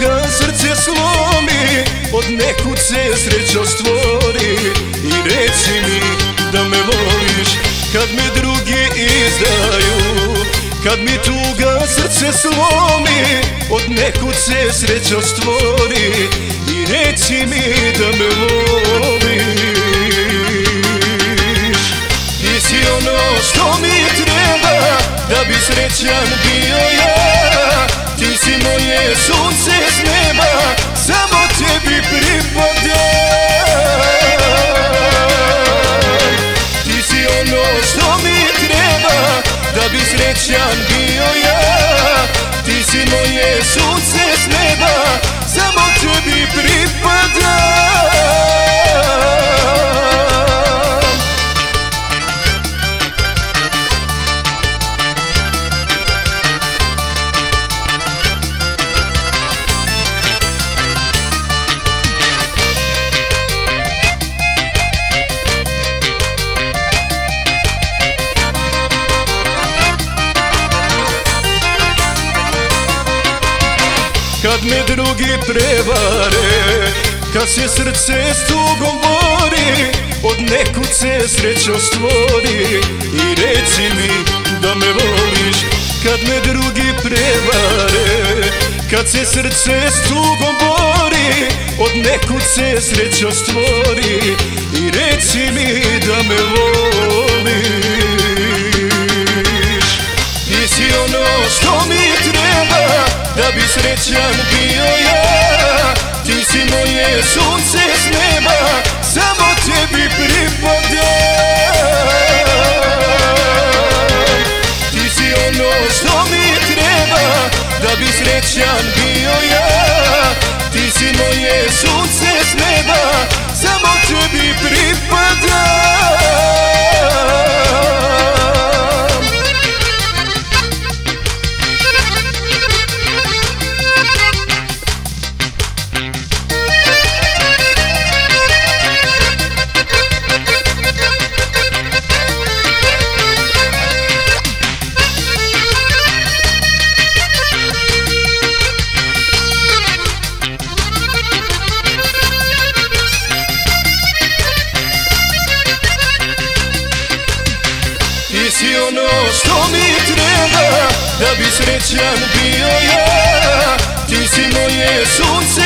druga srce slomi, od nekud se sreća stvori. I reci mi da me voliš kad me drugi izdaju, kad mi tuga srce slomi, od nekud se sreća stvori. I reci mi da me voliš. Ti si ono što mi treba da bi srećan bio ja. Ti si moje sunce s neba, samo tebi pripadam. Ti si ono što mi treba da bi srećan bio ja. Ti si moje sunce s neba, samo tebi pripadam. Kad me drugi prevare, kad se srce s tugom bori, od nekud se sreća stvori. I reci mi da me voliš kad me drugi prevare, kad se srce s tugom bori, od nekud se sreća stvori. I reci mi da me voliš. Ti si ono što mi treba da bi srećan bio ja. Ti si moje sunce s neba, samo tebi pripadam. Ti si ono što mi treba da bi srećan bio ja. Ti si moje sunce s neba, samo tebi pripadam. Ti si ono što mi treba da bi srećan bio ja. Ti si moje sunce